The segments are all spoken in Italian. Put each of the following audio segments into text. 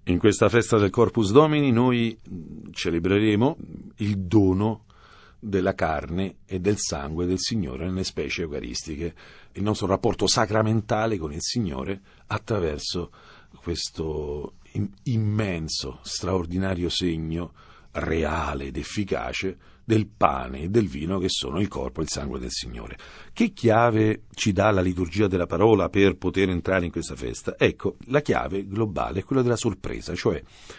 In questa festa del Corpus Domini noi celebreremo il dono della carne e del sangue del Signore nelle specie eucaristiche, il nostro rapporto sacramentale con il Signore attraverso questo immenso, straordinario segno reale ed efficace del pane e del vino che sono il corpo e il sangue del Signore. Che chiave ci dà la liturgia della parola per poter entrare in questa festa? Ecco, la chiave globale è quella della sorpresa, cioè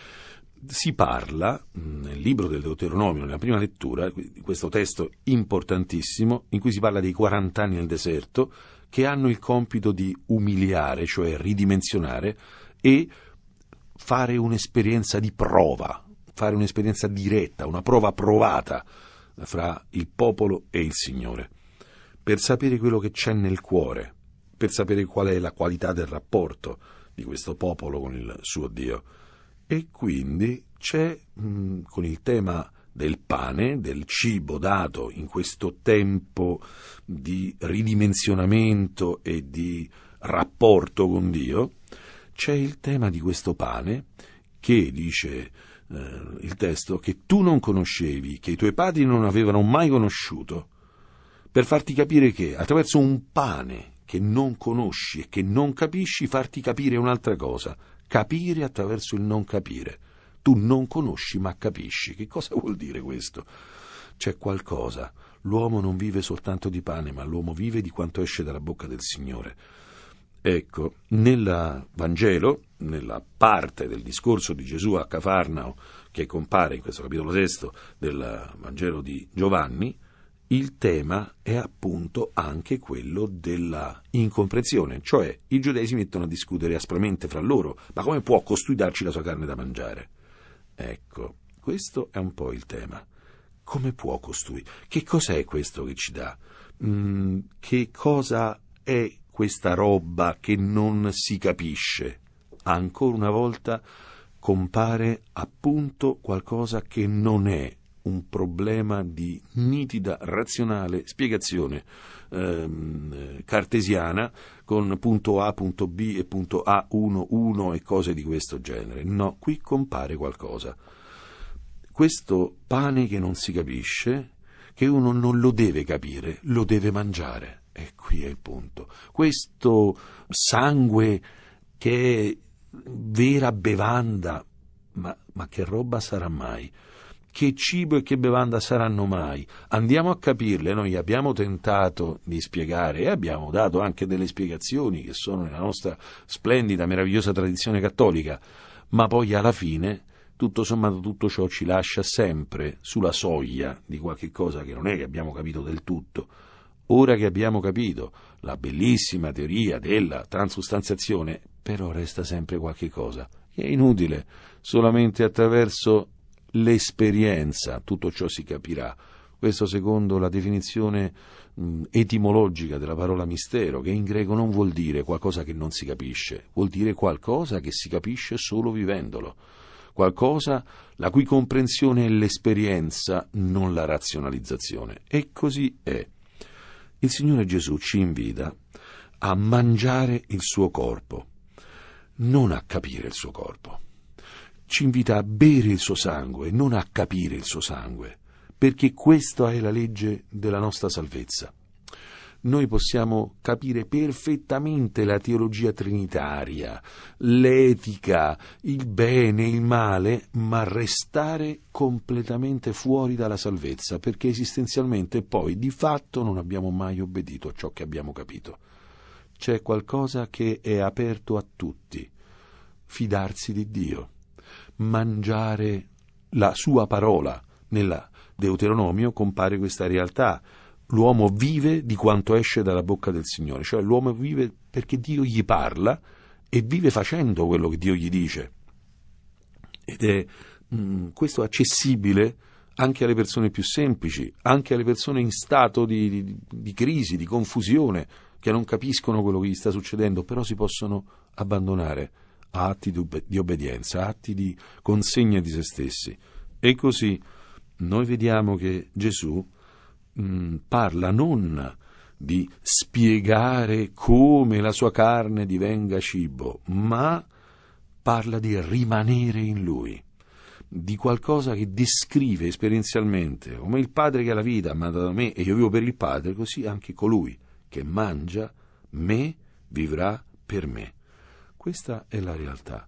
si parla nel libro del Deuteronomio, nella prima lettura, di questo testo importantissimo, in cui si parla dei 40 anni nel deserto, che hanno il compito di umiliare, cioè ridimensionare, e fare un'esperienza di prova, fare un'esperienza diretta, una prova provata fra il popolo e il Signore, per sapere quello che c'è nel cuore, per sapere qual è la qualità del rapporto di questo popolo con il suo Dio. E quindi c'è, con il tema del pane, del cibo dato in questo tempo di ridimensionamento e di rapporto con Dio, c'è il tema di questo pane che, dice il testo, che tu non conoscevi, che i tuoi padri non avevano mai conosciuto, per farti capire che attraverso un pane che non conosci e che non capisci, farti capire un'altra cosa, capire attraverso il non capire. Tu non conosci ma capisci. Che cosa vuol dire questo? C'è qualcosa. L'uomo non vive soltanto di pane, ma l'uomo vive di quanto esce dalla bocca del Signore. Ecco, nel Vangelo, nella parte del discorso di Gesù a Cafarnao, che compare in questo capitolo 6 del Vangelo di Giovanni, il tema è appunto anche quello della incomprensione, cioè i giudei si mettono a discutere aspramente fra loro, ma come può costui darci la sua carne da mangiare? Ecco, questo è un po' il tema. Come può costui? Che cos'è questo che ci dà? Che cosa è questa roba che non si capisce? Ancora una volta compare appunto qualcosa che non è un problema di nitida, razionale spiegazione cartesiana con punto A, punto B e punto A1, 1 e cose di questo genere. No, qui compare qualcosa. Questo pane che non si capisce, che uno non lo deve capire, lo deve mangiare. E qui è il punto. Questo sangue che è vera bevanda, ma che roba sarà mai? Che cibo e che bevanda saranno mai? Andiamo a capirle. Noi abbiamo tentato di spiegare e abbiamo dato anche delle spiegazioni che sono nella nostra splendida, meravigliosa tradizione cattolica, ma poi alla fine tutto sommato tutto ciò ci lascia sempre sulla soglia di qualche cosa che non è che abbiamo capito del tutto. Ora che abbiamo capito la bellissima teoria della transustanziazione, però resta sempre qualche cosa che è inutile. Solamente attraverso l'esperienza tutto ciò si capirà. Questo secondo la definizione etimologica della parola mistero, che in greco non vuol dire qualcosa che non si capisce, vuol dire qualcosa che si capisce solo vivendolo, qualcosa la cui comprensione è l'esperienza, non la razionalizzazione. E così è. Il Signore Gesù ci invita a mangiare il suo corpo, non a capire il suo corpo. Ci invita a bere il suo sangue, non a capire il suo sangue, perché questa è la legge della nostra salvezza. Noi possiamo capire perfettamente la teologia trinitaria, l'etica, il bene, il male, ma restare completamente fuori dalla salvezza, perché esistenzialmente poi di fatto non abbiamo mai obbedito a ciò che abbiamo capito. C'è qualcosa che è aperto a tutti: fidarsi di Dio, mangiare la sua parola. Nella Deuteronomio compare questa realtà. L'uomo vive di quanto esce dalla bocca del Signore, cioè l'uomo vive perché Dio gli parla e vive facendo quello che Dio gli dice. Ed è questo accessibile anche alle persone più semplici, anche alle persone in stato di crisi, di confusione, che non capiscono quello che gli sta succedendo, però si possono abbandonare a atti di obbedienza, a atti di consegna di se stessi. E così noi vediamo che Gesù parla non di spiegare come la sua carne divenga cibo, ma parla di rimanere in Lui, di qualcosa che descrive esperienzialmente, come il Padre che ha la vita ha mandato me e io vivo per il Padre, così anche colui che mangia me vivrà per me. Questa è la realtà.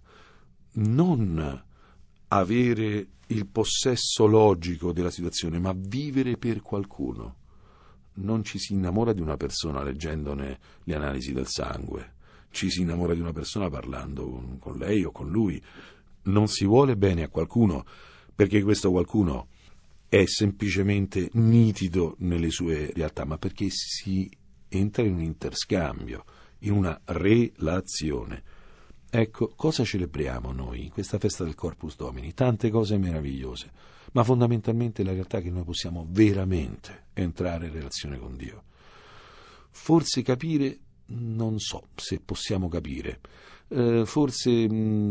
Non avere il possesso logico della situazione, ma vivere per qualcuno. Non ci si innamora di una persona leggendone le analisi del sangue, ci si innamora di una persona parlando con lei o con lui. Non si vuole bene a qualcuno perché questo qualcuno è semplicemente nitido nelle sue realtà, ma perché si entra in un interscambio, in una relazione. Ecco, cosa celebriamo noi in questa festa del Corpus Domini? Tante cose meravigliose, ma fondamentalmente la realtà è che noi possiamo veramente entrare in relazione con Dio. Forse capire, non so se possiamo capire, forse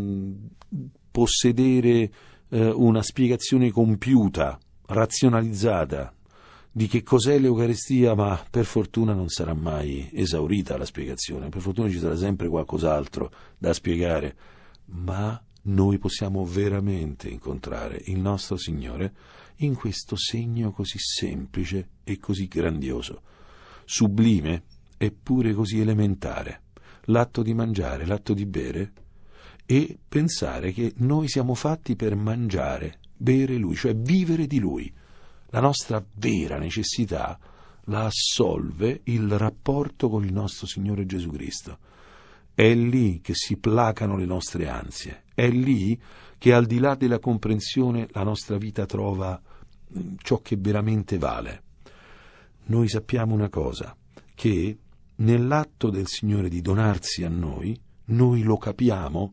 possedere una spiegazione compiuta, razionalizzata, di che cos'è l'Eucaristia, ma per fortuna non sarà mai esaurita la spiegazione, per fortuna ci sarà sempre qualcos'altro da spiegare, ma noi possiamo veramente incontrare il nostro Signore in questo segno così semplice e così grandioso, sublime eppure così elementare, l'atto di mangiare, l'atto di bere e pensare che noi siamo fatti per mangiare, bere Lui, cioè vivere di Lui. La nostra vera necessità la assolve il rapporto con il nostro Signore Gesù Cristo. È lì che si placano le nostre ansie, è lì che al di là della comprensione la nostra vita trova ciò che veramente vale. Noi sappiamo una cosa, che nell'atto del Signore di donarsi a noi lo capiamo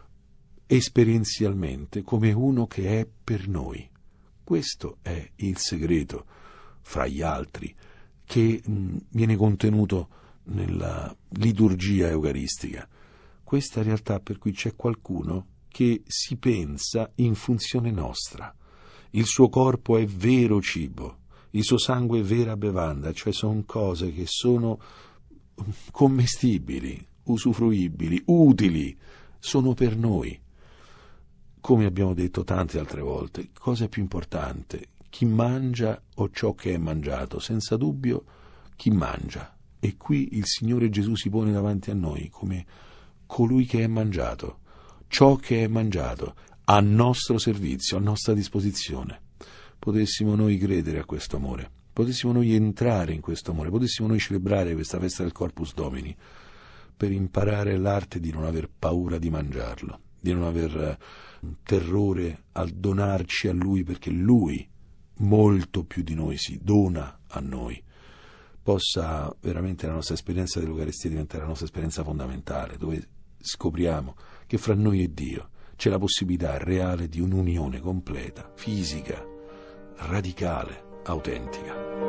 esperienzialmente come uno che è per noi. Questo è il segreto, fra gli altri, che viene contenuto nella liturgia eucaristica. Questa realtà per cui c'è qualcuno che si pensa in funzione nostra. Il suo corpo è vero cibo, il suo sangue è vera bevanda, cioè sono cose che sono commestibili, usufruibili, utili, sono per noi. Come abbiamo detto tante altre volte, cosa è più importante? Chi mangia o ciò che è mangiato? Senza dubbio chi mangia. E qui il Signore Gesù si pone davanti a noi come colui che è mangiato, ciò che è mangiato, a nostro servizio, a nostra disposizione. Potessimo noi credere a questo amore, potessimo noi entrare in questo amore, potessimo noi celebrare questa festa del Corpus Domini per imparare l'arte di non aver paura di mangiarlo, di non aver terrore al donarci a Lui, perché Lui molto più di noi si dona a noi. Possa veramente la nostra esperienza dell'Eucaristia diventare la nostra esperienza fondamentale, dove scopriamo che fra noi e Dio c'è la possibilità reale di un'unione completa, fisica, radicale, autentica.